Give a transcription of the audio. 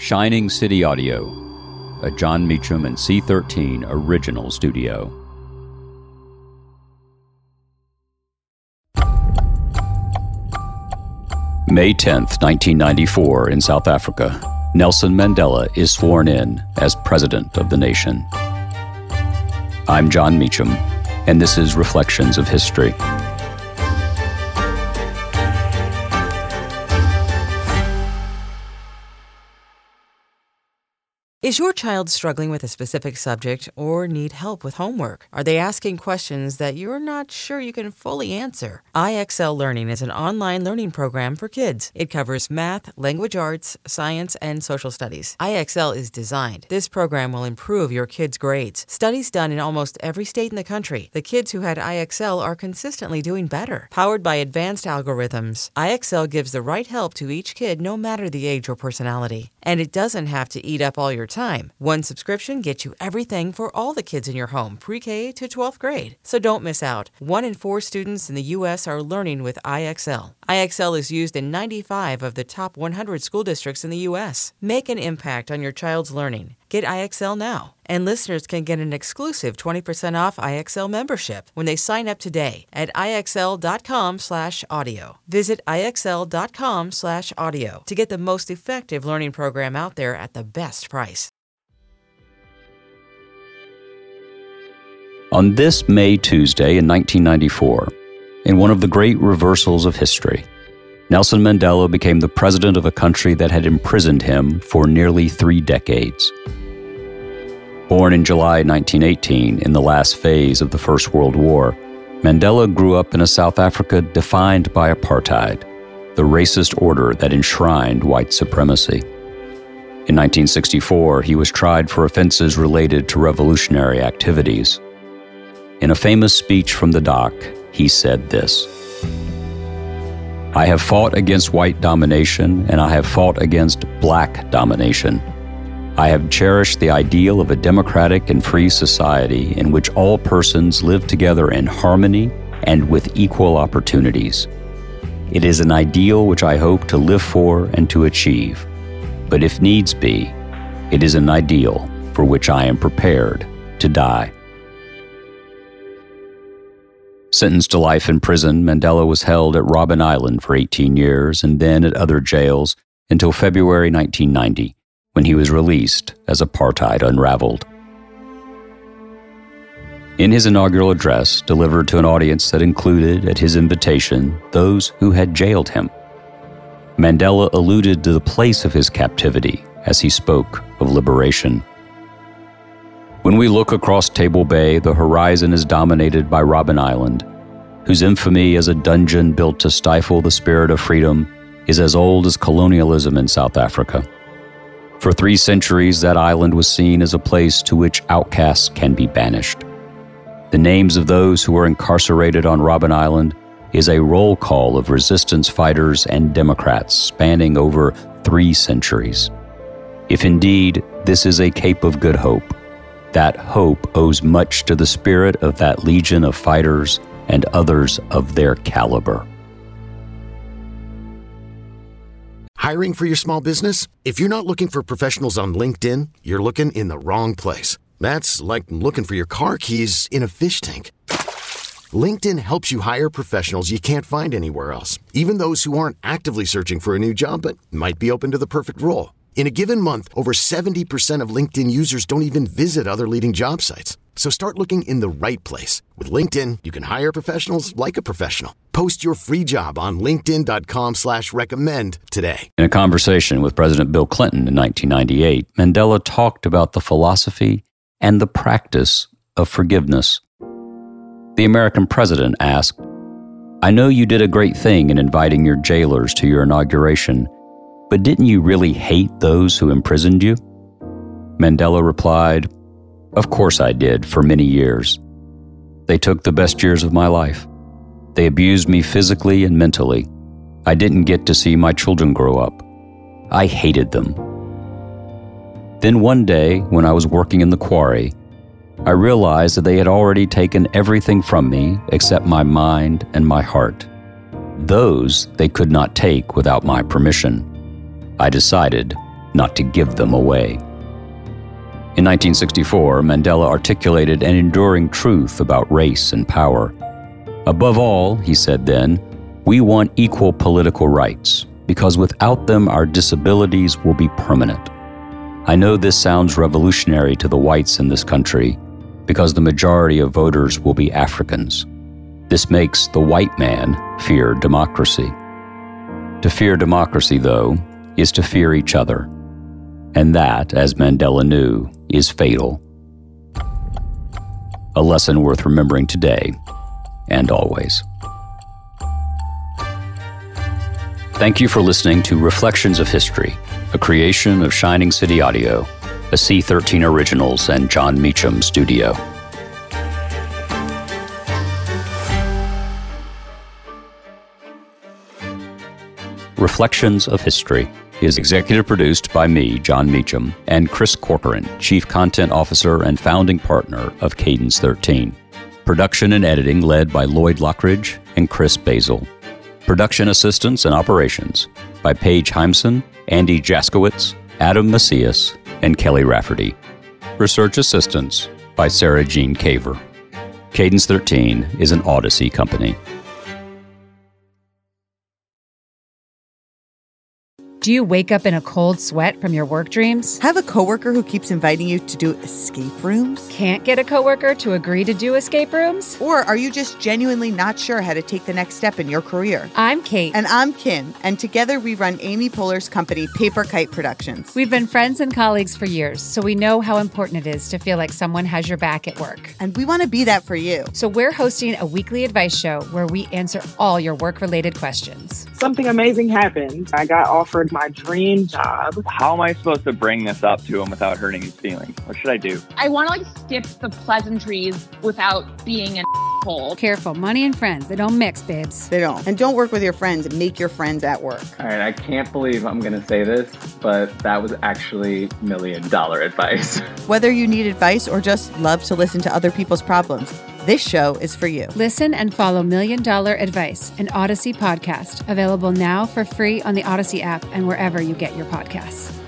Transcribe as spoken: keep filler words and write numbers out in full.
Shining City Audio, a Jon Meacham and C thirteen original studio. May tenth, nineteen ninety-four, in South Africa, Nelson Mandela is sworn in as President of the nation. I'm Jon Meacham, and this is Reflections of History. Is your child struggling with a specific subject or need help with homework? Are they asking questions that you're not sure you can fully answer? I X L Learning is an online learning program for kids. It covers math, language arts, science, and social studies. I X L is designed. This program will improve your kids' grades. Studies done in almost every state in the country. The kids who had I X L are consistently doing better. Powered by advanced algorithms, I X L gives the right help to each kid no matter the age or personality. And it doesn't have to eat up all your time. One subscription gets you everything for all the kids in your home, pre-K to twelfth grade. So don't miss out. One in four students in the U S are learning with I X L. I X L is used in ninety-five of the top one hundred school districts in the U S. Make an impact on your child's learning. Get I X L now. And listeners can get an exclusive twenty percent off I X L membership when they sign up today at IXL.com slash audio. Visit IXL.com slash audio to get the most effective learning program out there at the best price. On this May Tuesday in nineteen ninety-four, in one of the great reversals of history, Nelson Mandela became the president of a country that had imprisoned him for nearly three decades. Born in July nineteen eighteen, in the last phase of the First World War, Mandela grew up in a South Africa defined by apartheid, the racist order that enshrined white supremacy. In nineteen sixty-four, he was tried for offenses related to revolutionary activities. In a famous speech from the dock, he said this: "I have fought against white domination, and I have fought against black domination. I have cherished the ideal of a democratic and free society in which all persons live together in harmony and with equal opportunities. It is an ideal which I hope to live for and to achieve. But if needs be, it is an ideal for which I am prepared to die." Sentenced to life in prison, Mandela was held at Robben Island for eighteen years and then at other jails until February nineteen ninety, when he was released as apartheid unraveled. In his inaugural address, delivered to an audience that included, at his invitation, those who had jailed him, Mandela alluded to the place of his captivity as he spoke of liberation. "When we look across Table Bay, the horizon is dominated by Robben Island, whose infamy as a dungeon built to stifle the spirit of freedom is as old as colonialism in South Africa. For three centuries, that island was seen as a place to which outcasts can be banished. The names of those who are incarcerated on Robben Island is a roll call of resistance fighters and Democrats spanning over three centuries. If indeed this is a Cape of Good Hope, that hope owes much to the spirit of that legion of fighters and others of their caliber." Hiring for your small business? If you're not looking for professionals on LinkedIn, you're looking in the wrong place. That's like looking for your car keys in a fish tank. LinkedIn helps you hire professionals you can't find anywhere else, even those who aren't actively searching for a new job but might be open to the perfect role. In a given month, over seventy percent of LinkedIn users don't even visit other leading job sites. So start looking in the right place. With LinkedIn, you can hire professionals like a professional. Post your free job on linkedin.com slash recommend today. In a conversation with President Bill Clinton in nineteen ninety-eight, Mandela talked about the philosophy and the practice of forgiveness. The American president asked, "I know you did a great thing in inviting your jailers to your inauguration, but didn't you really hate those who imprisoned you?" Mandela replied, "Of course I did, for many years. They took the best years of my life. They abused me physically and mentally. I didn't get to see my children grow up. I hated them. Then one day, when I was working in the quarry, I realized that they had already taken everything from me except my mind and my heart. Those they could not take without my permission. I decided not to give them away. In nineteen sixty-four, Mandela articulated an enduring truth about race and power. Above all, he said then, we want equal political rights, because without them our disabilities will be permanent. I know this sounds revolutionary to the whites in this country, because the majority of voters will be Africans. This makes the white man fear democracy. To fear democracy, though, is to fear each other. And that, as Mandela knew, is fatal. A lesson worth remembering today and always. Thank you for listening to Reflections of History, a creation of Shining City Audio, a C thirteen Originals and John Meacham studio. Reflections of History is executive produced by me, John Meacham, and Chris Corcoran, Chief Content Officer and founding partner of Cadence thirteen. Production and editing led by Lloyd Lockridge and Chris Basil. Production assistance and operations by Paige Heimson, Andy Jaskowitz, Adam Macias, and Kelly Rafferty. Research assistance by Sarah Jean Caver. Cadence thirteen is an Odyssey company. Do you wake up in a cold sweat from your work dreams? Have a coworker who keeps inviting you to do escape rooms? Can't get a coworker to agree to do escape rooms? Or are you just genuinely not sure how to take the next step in your career? I'm Kate. And I'm Kim, and together we run Amy Poehler's company, Paper Kite Productions. We've been friends and colleagues for years, so we know how important it is to feel like someone has your back at work. And we want to be that for you. So we're hosting a weekly advice show where we answer all your work-related questions. Something amazing happened. I got offered my dream job. How am I supposed to bring this up to him without hurting his feelings? What should I do? I want to like skip the pleasantries without being an asshole. Careful, money and friends, they don't mix, babes. They don't. And don't work with your friends. Make your friends at work. All right, I can't believe I'm going to say this, but that was actually million dollar advice. Whether you need advice or just love to listen to other people's problems, this show is for you. Listen and follow Million Dollar Advice, an Odyssey podcast, available now for free on the Odyssey app and wherever you get your podcasts.